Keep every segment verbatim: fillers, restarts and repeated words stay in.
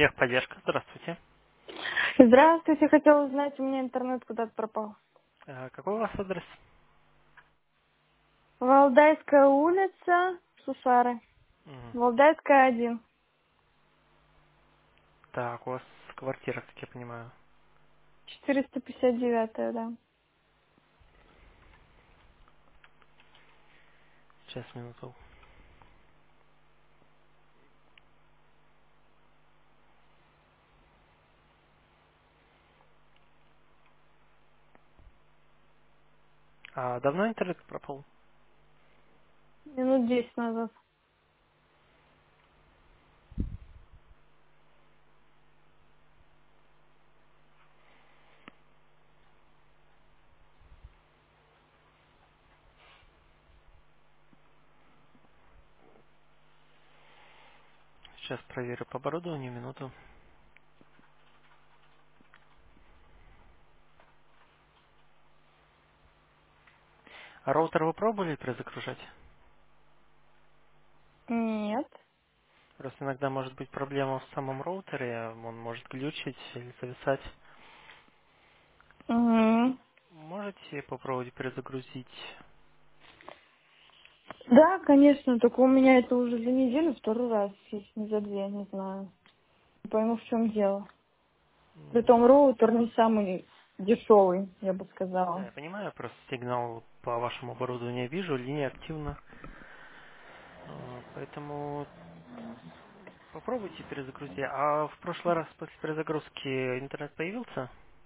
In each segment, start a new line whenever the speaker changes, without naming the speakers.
Техподдержка, здравствуйте.
Здравствуйте, хотела узнать, у меня интернет куда-то пропал.
А какой у вас адрес?
Валдайская улица, Сусары.
Мгм.
Валдайская один.
Так, у вас квартира, как я понимаю.
четыреста пятьдесят девять, да.
Сейчас, минуту. А давно интернет пропал?
Минут десять назад.
Сейчас проверю по оборудованию, минуту. А роутер вы пробовали перезагружать?
Нет.
Просто иногда может быть проблема в самом роутере, он может глючить или зависать.
Мгм.
Можете попробовать перезагрузить?
Да, конечно, только у меня это уже за неделю второй раз, если не за две, не знаю. Не пойму, в чем дело.
М,
Притом роутер не самый дешевый, я бы
Да,
сказала.
я понимаю, просто сигнал по вашему оборудованию вижу, линия активна. А, Поэтому попробуйте перезагрузить. А в прошлый раз после перезагрузки интернет появился?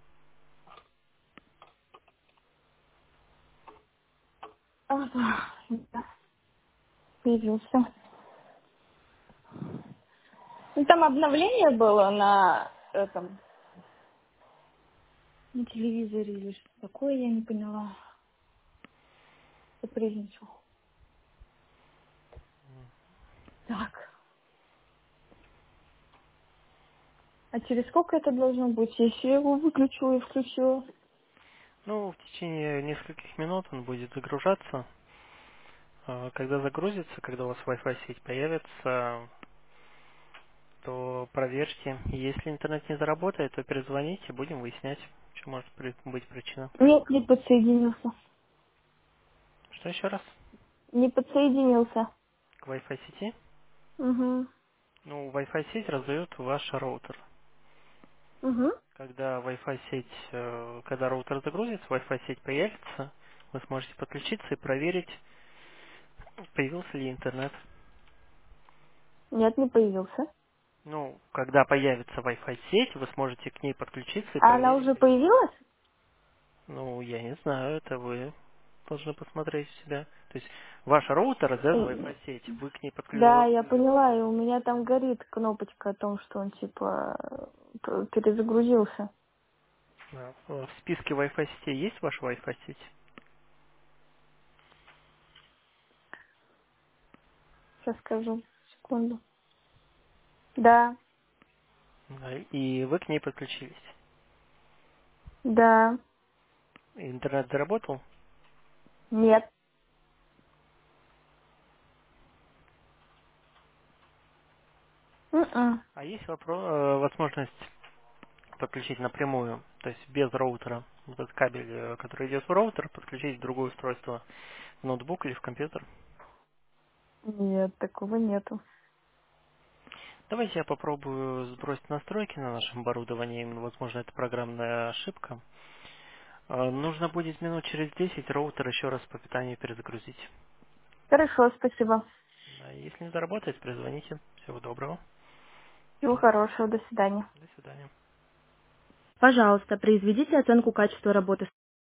Ага, да, появился. Ну, там обновление было на этом, на телевизоре или что такое, я не поняла. Запрыгничал. Так. А через сколько это должно быть, если я его выключу и включу?
Ну, в течение нескольких минут он будет загружаться. А, Когда загрузится, когда у вас Wi-Fi сеть появится, то проверьте. Если интернет не заработает, то перезвоните, будем выяснять, что может при- быть причина.
Нет, не подсоединился.
Что еще раз?
Не подсоединился.
К Wi-Fi сети?
Угу.
Ну, Wi-Fi сеть раздает ваш роутер.
Угу.
Когда Wi-Fi сеть, э, когда роутер загрузится, Wi-Fi сеть появится, вы сможете подключиться и проверить, появился ли интернет.
Нет, не появился.
Ну, когда появится Wi-Fi сеть, вы сможете к ней подключиться и
А она
проверить.
уже
или-
появилась?
Ну, я не знаю, это вы должны посмотреть у себя. То есть ваш роутер раздает
Э,
Wi-Fi сеть, вы к ней
Да,
подключились.
я поняла, и у меня там горит кнопочка о том, что он типа п- перезагрузился.
В списке Wi-Fi сетей есть ваша Wi-Fi сеть?
Сейчас скажу. Секунду. Да,
Да, и вы к ней подключились.
да,
Интернет заработал?
нет. М-м.
А есть вопро- э, возможность подключить напрямую, то есть без роутера. Вот этот кабель, э, который идет в роутер, подключить в другое устройство, в ноутбук или в компьютер.
Нет, такого нету.
Давайте я попробую сбросить настройки на нашем оборудовании. Возможно, это программная ошибка. Э, Нужно будет минут через десять роутер еще раз по питанию перезагрузить.
Хорошо, спасибо.
Да, если не заработает, перезвоните. Всего доброго.
Всего хорошего, до свидания.
До свидания.
Пожалуйста, произведите оценку качества работы